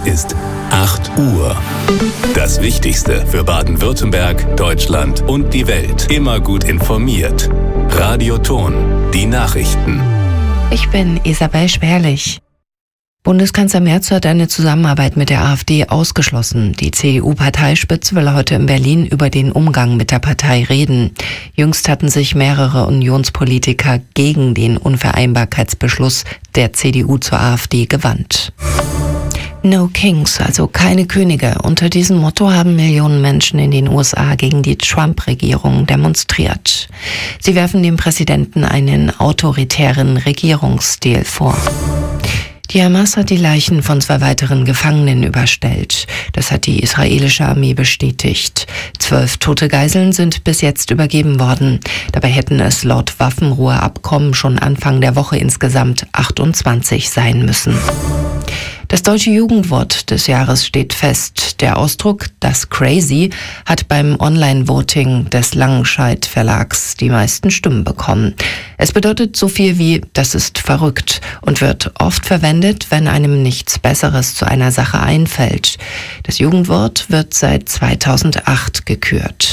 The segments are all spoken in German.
ist 8 Uhr. Das Wichtigste für Baden-Württemberg, Deutschland und die Welt. Immer gut informiert. Radio Thon, die Nachrichten. Ich bin Isabel Schwerlich. Bundeskanzler Merz hat eine Zusammenarbeit mit der AfD ausgeschlossen. Die CDU-Parteispitze will heute in Berlin über den Umgang mit der Partei reden. Jüngst hatten sich mehrere Unionspolitiker gegen den Unvereinbarkeitsbeschluss der CDU zur AfD gewandt. No Kings, also keine Könige. Unter diesem Motto haben Millionen Menschen in den USA gegen die Trump-Regierung demonstriert. Sie werfen dem Präsidenten einen autoritären Regierungsstil vor. Die Hamas hat die Leichen von 2 weiteren Gefangenen überstellt. Das hat die israelische Armee bestätigt. 12 tote Geiseln sind bis jetzt übergeben worden. Dabei hätten es laut Waffenruheabkommen schon Anfang der Woche insgesamt 28 sein müssen. Das deutsche Jugendwort des Jahres steht fest. Der Ausdruck "das Crazy" hat beim Online-Voting des Langenscheidt Verlags die meisten Stimmen bekommen. Es bedeutet so viel wie "das ist verrückt" und wird oft verwendet, wenn einem nichts Besseres zu einer Sache einfällt. Das Jugendwort wird seit 2008 gekürt.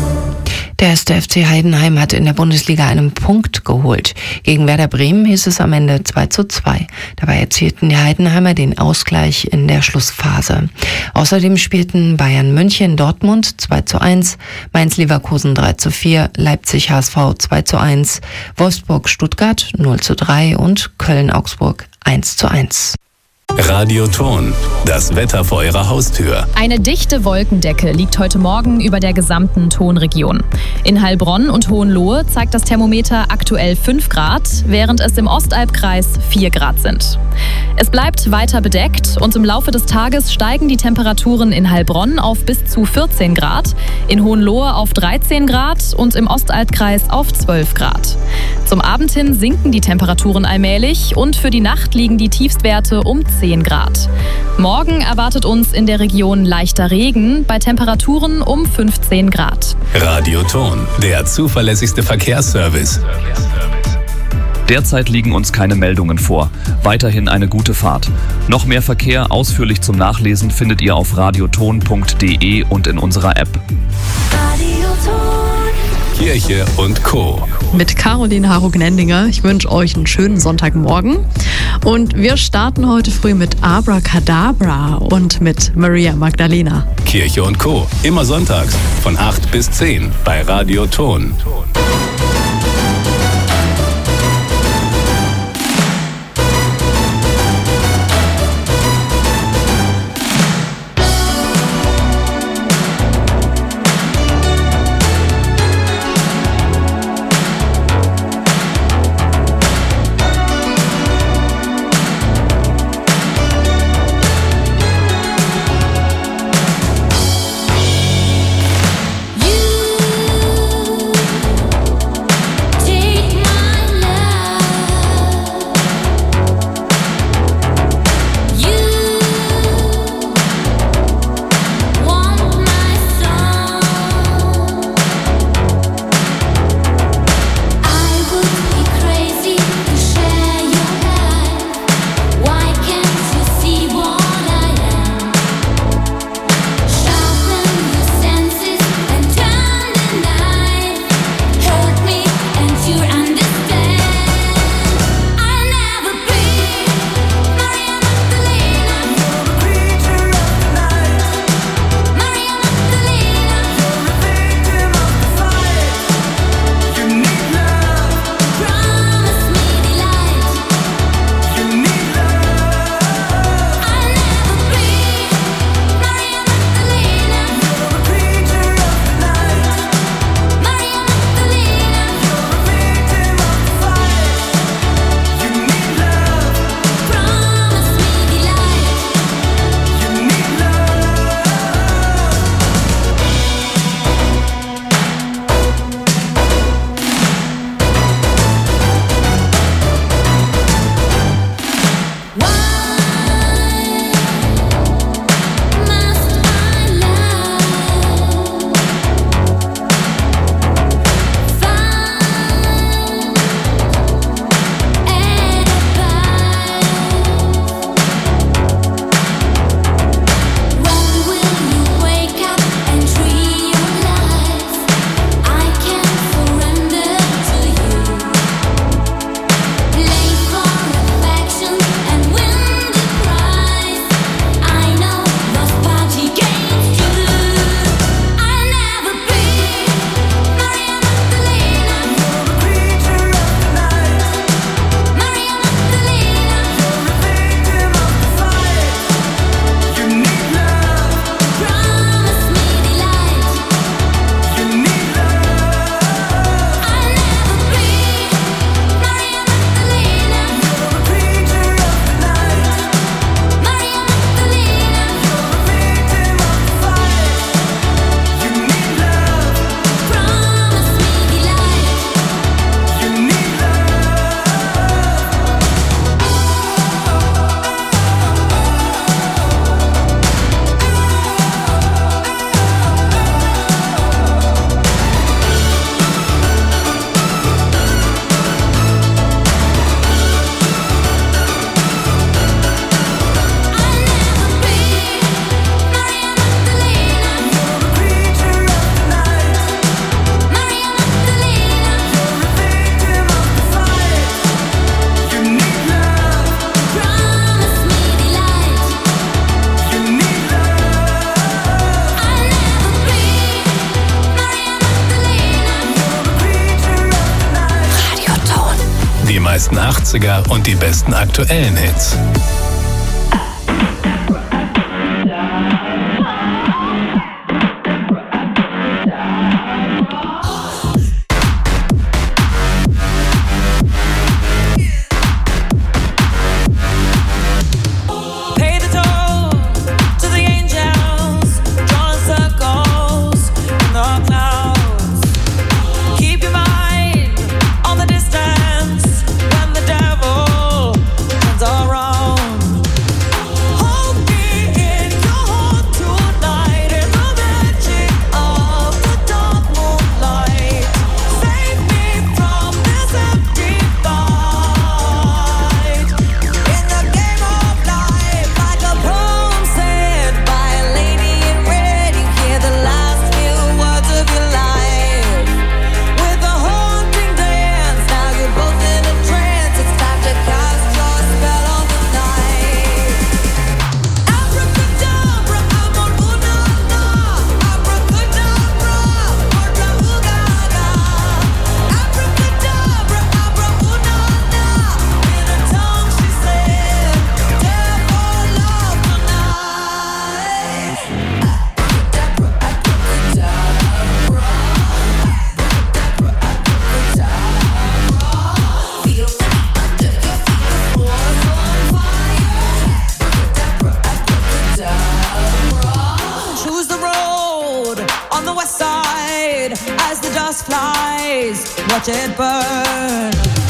Der 1. FC Heidenheim hat in der Bundesliga einen Punkt geholt. Gegen Werder Bremen hieß es am Ende 2:2. Dabei erzielten die Heidenheimer den Ausgleich in der Schlussphase. Außerdem spielten Bayern München Dortmund 2:1, Mainz Leverkusen 3:4, Leipzig HSV 2:1, Wolfsburg Stuttgart 0:3 und Köln Augsburg 1:1. Radio Thon, das Wetter vor Ihrer Haustür. Eine dichte Wolkendecke liegt heute Morgen über der gesamten Thonregion. In Heilbronn und Hohenlohe zeigt das Thermometer aktuell 5 Grad, während es im Ostalbkreis 4 Grad sind. Es bleibt weiter bedeckt und im Laufe des Tages steigen die Temperaturen in Heilbronn auf bis zu 14 Grad, in Hohenlohe auf 13 Grad und im Ostalbkreis auf 12 Grad. Zum Abend hin sinken die Temperaturen allmählich und für die Nacht liegen die Tiefstwerte um 10 Grad. Morgen erwartet uns in der Region leichter Regen bei Temperaturen um 15 Grad. Radio Thon, der zuverlässigste Verkehrsservice. Derzeit liegen uns keine Meldungen vor. Weiterhin eine gute Fahrt. Noch mehr Verkehr ausführlich zum Nachlesen findet ihr auf radiothon.de und in unserer App. Kirche und Co. Mit Caroline Haro-Gnendinger. Ich wünsche euch einen schönen Sonntagmorgen. Und wir starten heute früh mit Abracadabra und mit Maria Magdalena. Kirche und Co. Immer sonntags von 8 bis 10 bei Radio Thon. meisten 80er und die besten aktuellen Hits. Watch it burn.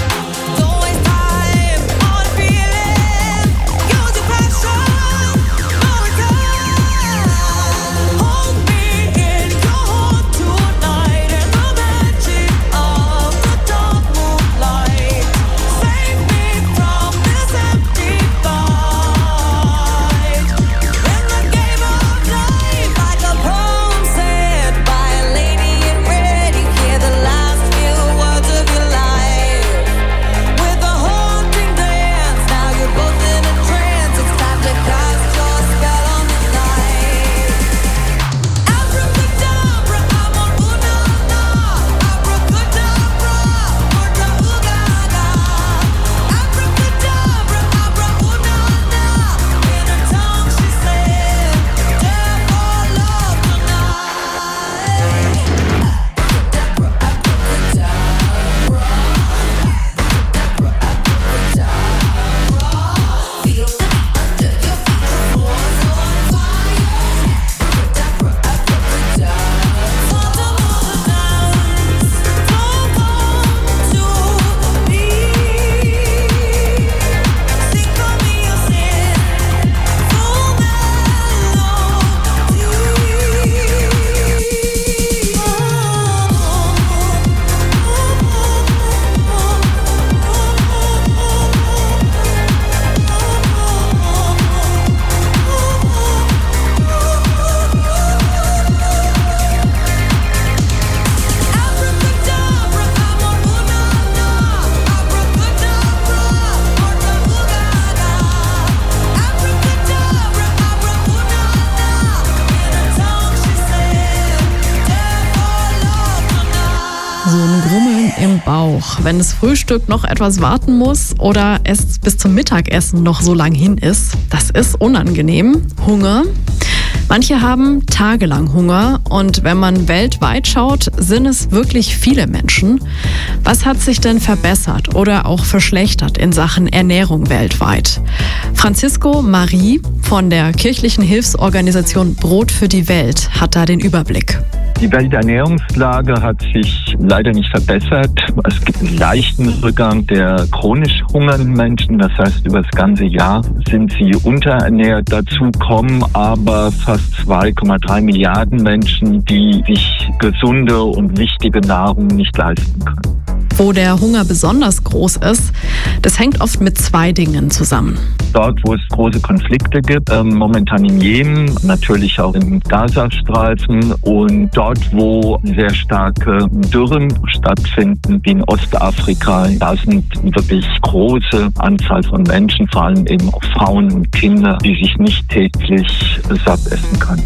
So ein Grummeln im Bauch, wenn das Frühstück noch etwas warten muss oder es bis zum Mittagessen noch so lang hin ist, das ist unangenehm. Hunger. Manche haben tagelang Hunger und wenn man weltweit schaut, sind es wirklich viele Menschen. Was hat sich denn verbessert oder auch verschlechtert in Sachen Ernährung weltweit? Francisco Marie von der kirchlichen Hilfsorganisation Brot für die Welt hat da den Überblick. Die Welternährungslage hat sich leider nicht verbessert. Es gibt einen leichten Rückgang der chronisch hungernden Menschen. Das heißt, über das ganze Jahr sind sie unterernährt. Dazu kommen aber fast 2,3 Milliarden Menschen, die sich gesunde und wichtige Nahrung nicht leisten können. Wo der Hunger besonders groß ist, das hängt oft mit zwei Dingen zusammen. Dort, wo es große Konflikte gibt, momentan in Jemen, natürlich auch im Gazastreifen und dort, wo sehr starke Dürren stattfinden, wie in Ostafrika, da sind wirklich große Anzahl von Menschen, vor allem eben auch Frauen und Kinder, die sich nicht täglich satt essen können.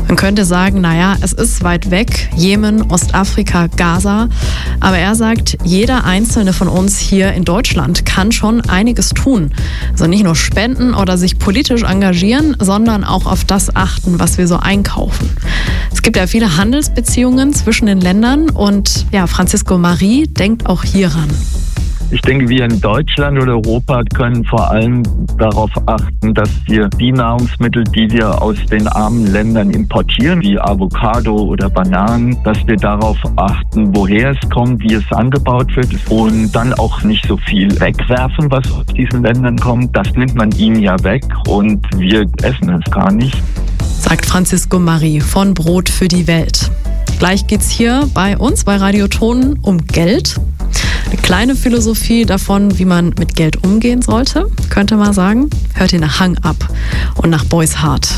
Man könnte sagen, naja, es ist weit weg, Jemen, Ostafrika, Gaza. Aber er sagt, jeder Einzelne von uns hier in Deutschland kann schon einiges tun. Also nicht nur spenden oder sich politisch engagieren, sondern auch auf das achten, was wir so einkaufen. Es gibt ja viele Handelsbeziehungen zwischen den Ländern und ja, Francisco Marí denkt auch hieran. Ich denke, wir in Deutschland oder Europa können vor allem darauf achten, dass wir die Nahrungsmittel, die wir aus den armen Ländern importieren, wie Avocado oder Bananen, dass wir darauf achten, woher es kommt, wie es angebaut wird und dann auch nicht so viel wegwerfen, was aus diesen Ländern kommt. Das nimmt man ihnen ja weg und wir essen es gar nicht. Sagt Francisco Marí von Brot für die Welt. Gleich geht's hier bei uns bei Radio Ton um Geld. Eine kleine Philosophie davon, wie man mit Geld umgehen sollte, könnte man sagen. Hört ihr nach Hang Up und nach Boys Heart.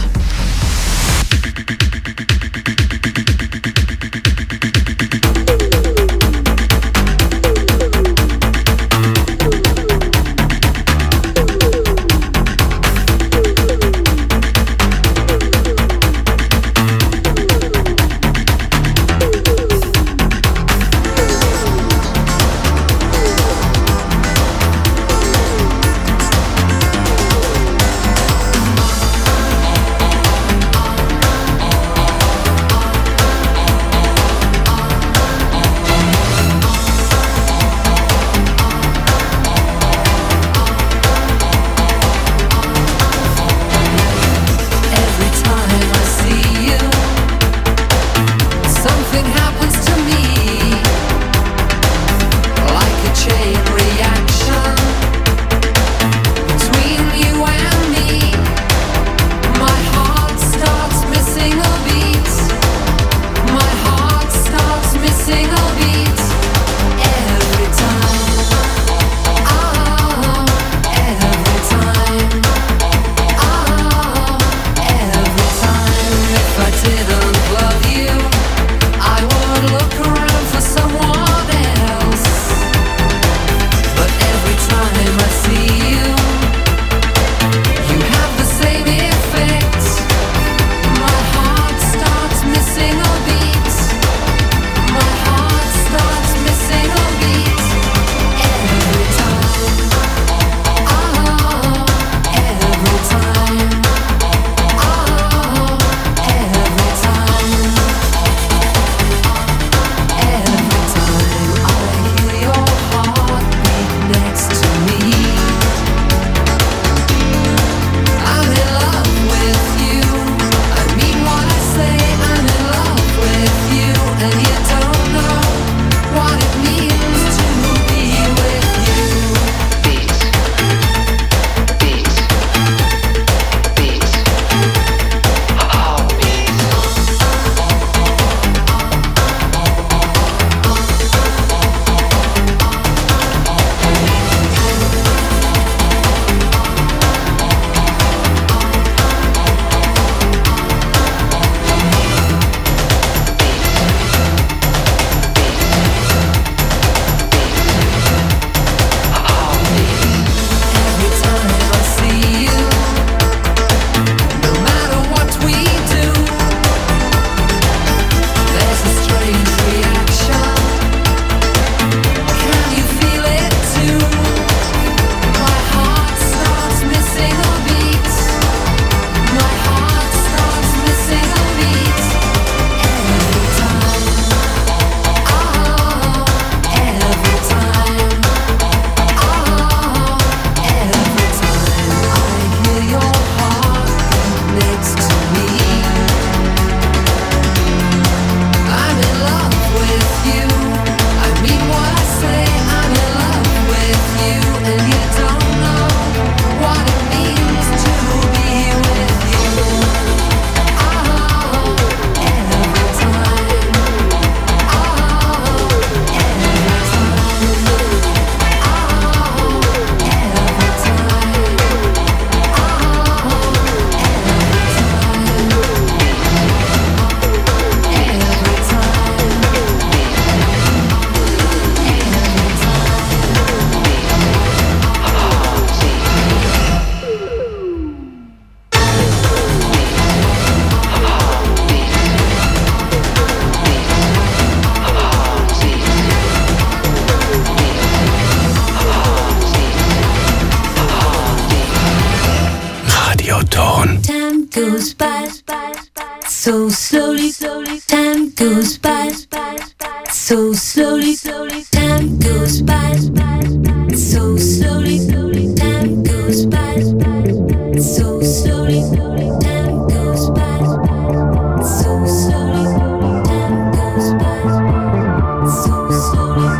goes by so slowly. Time goes by so slowly. Time goes by so slowly. Time goes by so slowly. Time goes by so slowly. Time goes by so slowly.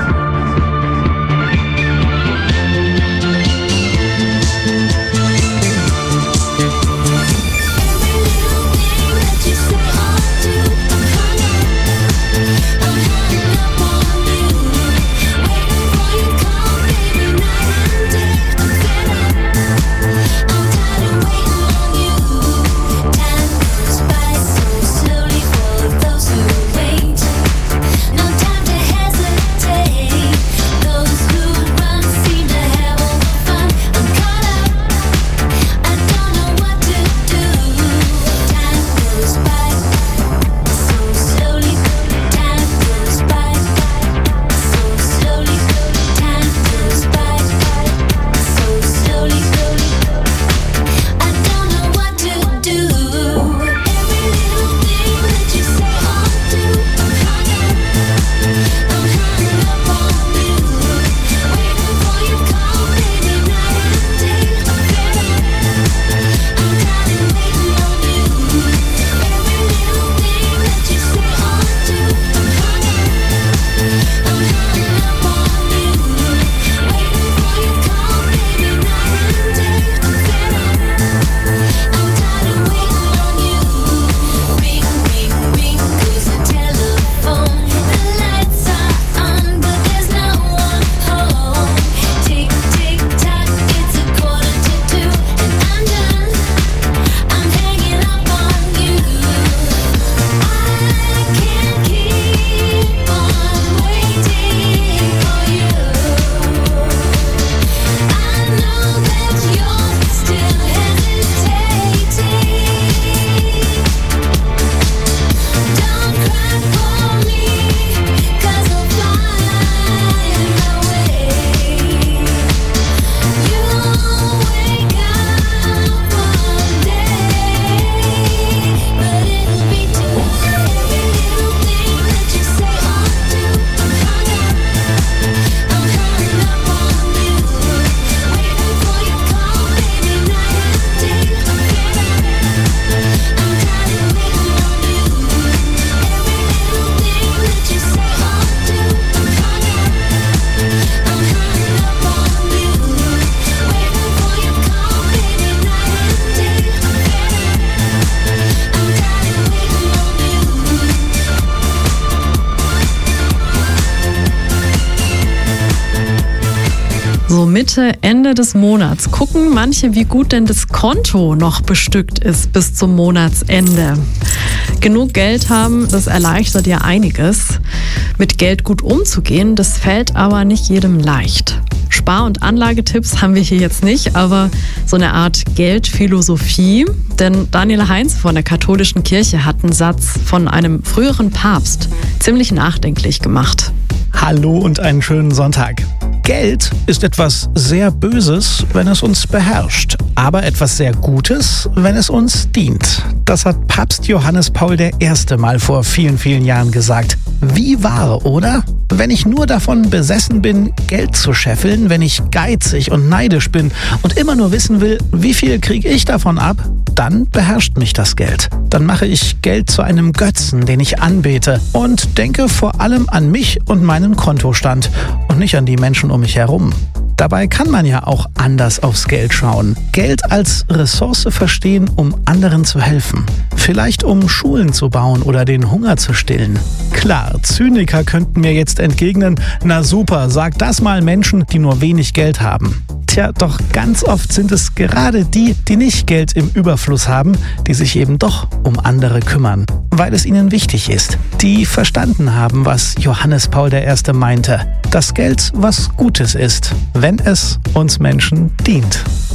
So Mitte, Ende des Monats gucken manche, wie gut denn das Konto noch bestückt ist bis zum Monatsende. Genug Geld haben, das erleichtert ja einiges. Mit Geld gut umzugehen, das fällt aber nicht jedem leicht. Spar- und Anlagetipps haben wir hier jetzt nicht, aber so eine Art Geldphilosophie. Denn Daniel Heinz von der Katholischen Kirche hat einen Satz von einem früheren Papst ziemlich nachdenklich gemacht. Hallo und einen schönen Sonntag. Geld ist etwas sehr Böses, wenn es uns beherrscht, aber etwas sehr Gutes, wenn es uns dient. Das hat Papst Johannes Paul I. mal vor vielen, vielen Jahren gesagt. Wie wahr, oder? Wenn ich nur davon besessen bin, Geld zu scheffeln, wenn ich geizig und neidisch bin und immer nur wissen will, wie viel kriege ich davon ab, dann beherrscht mich das Geld. Dann mache ich Geld zu einem Götzen, den ich anbete und denke vor allem an mich und meinen Kontostand und nicht an die Menschen um mich herum. Dabei kann man ja auch anders aufs Geld schauen. Geld als Ressource verstehen, um anderen zu helfen. Vielleicht um Schulen zu bauen oder den Hunger zu stillen. Klar, Zyniker könnten mir jetzt entgegnen, na super, sag das mal Menschen, die nur wenig Geld haben. Tja, doch ganz oft sind es gerade die, die nicht Geld im Überfluss haben, die sich eben doch um andere kümmern, weil es ihnen wichtig ist. Die verstanden haben, was Johannes Paul I. meinte, dass Geld was Gutes ist, wenn es uns Menschen dient.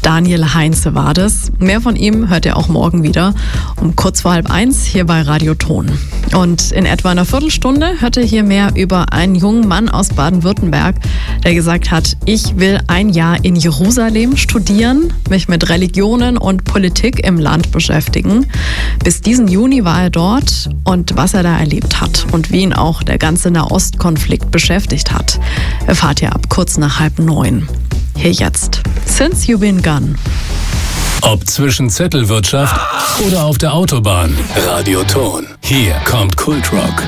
Daniel Heinze war das. Mehr von ihm hört ihr auch morgen wieder um kurz vor 12:30 hier bei Radio Ton. Und in etwa einer Viertelstunde hört ihr hier mehr über einen jungen Mann aus Baden-Württemberg, der gesagt hat, ich will ein Jahr in Jerusalem studieren, mich mit Religionen und Politik im Land beschäftigen. Bis diesen Juni war er dort und was er da erlebt hat und wie ihn auch der ganze Nahostkonflikt beschäftigt hat, erfahrt ihr ab kurz nach 8:30. Hier jetzt. Since You've Been Gone. Ob zwischen Zettelwirtschaft oder auf der Autobahn. Radio Ton. Hier kommt Kultrock.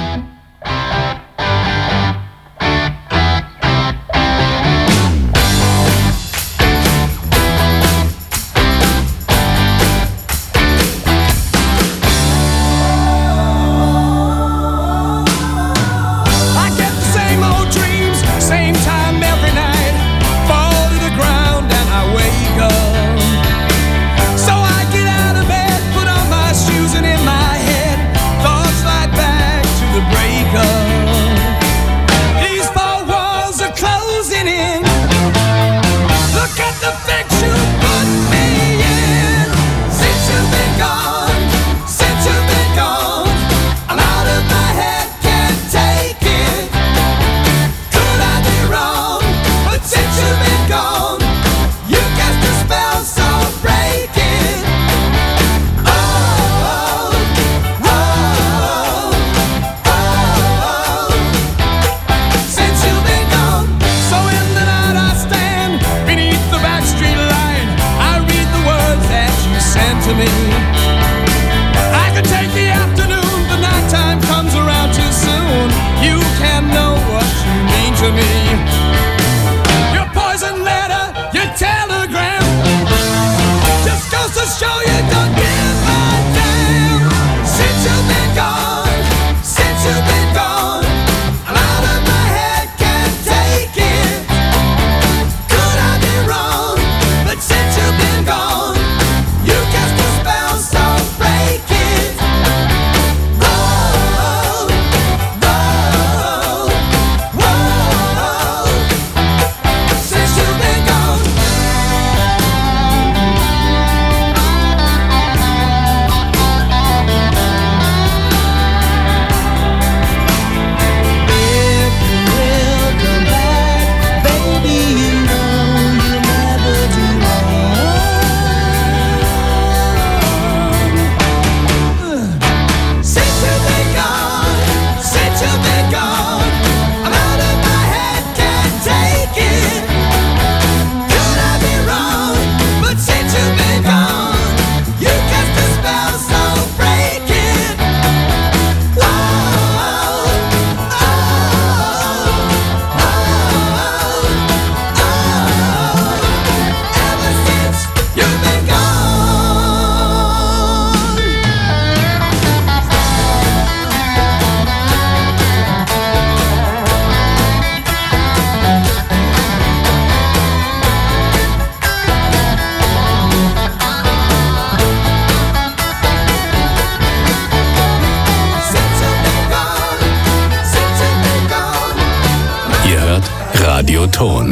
Radio Ton.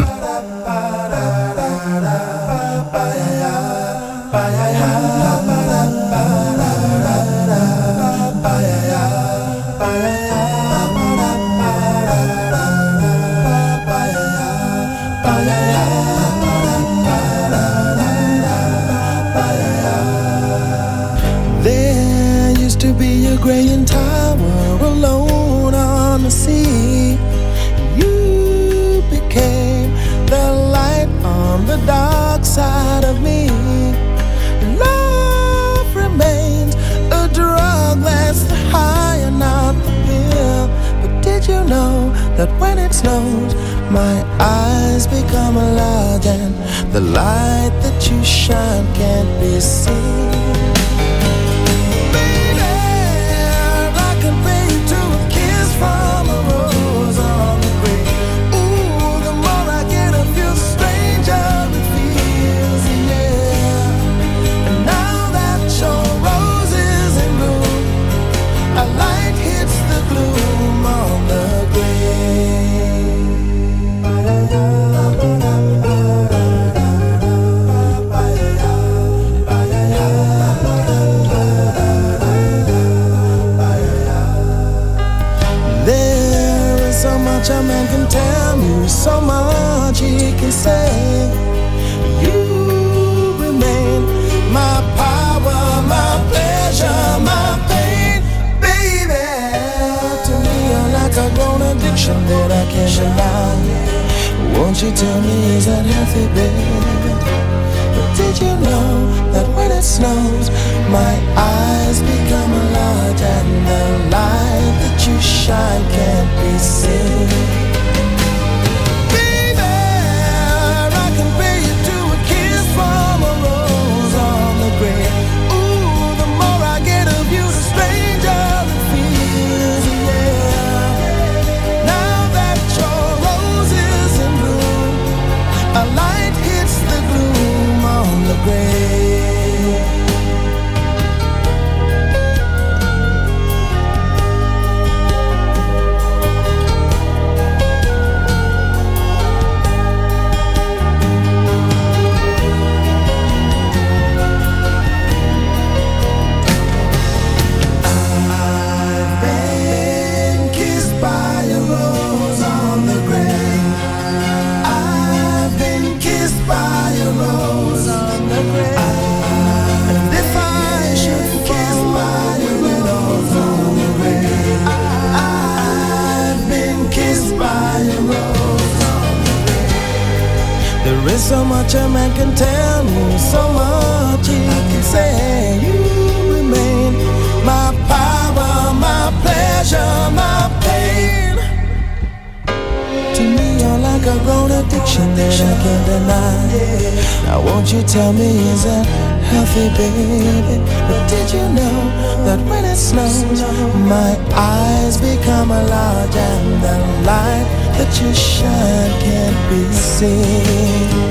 There used to be a graying tower alone on the sea. You became the light on the dark side of me. Love remains a drug that's the high and not the pill. But did you know that when it snows, my eyes become large and the light that you shine can't be seen? From a rose on the grave. Ooh, the more I get of you, stranger it feels, yeah. And now that your rose is in bloom, a light hits the gloom on the grave. unhealthy, baby. But did you know that when it snows, my eyes become large and the light that you shine can't be seen? Baby, I compare you to a kiss from a rose on the grave. Ooh, the more I get of you, the stranger it feels, yeah. Now that your rose is in bloom, a light hits the gloom on the grave. I've been kissed by a rose on the grave. I've been kissed by a rose on the grave. And if I should kiss by a rose on the grave, I've been kissed by a rose on the grave. There is so much a man can tell me, so much he can say. You remain my power, my pleasure, my pain. To me, you're like a grown addiction that I can't deny. Now won't you tell me, is that healthy, baby? But did you know that when it snows, my eyes become large and the light that you shine can't be seen?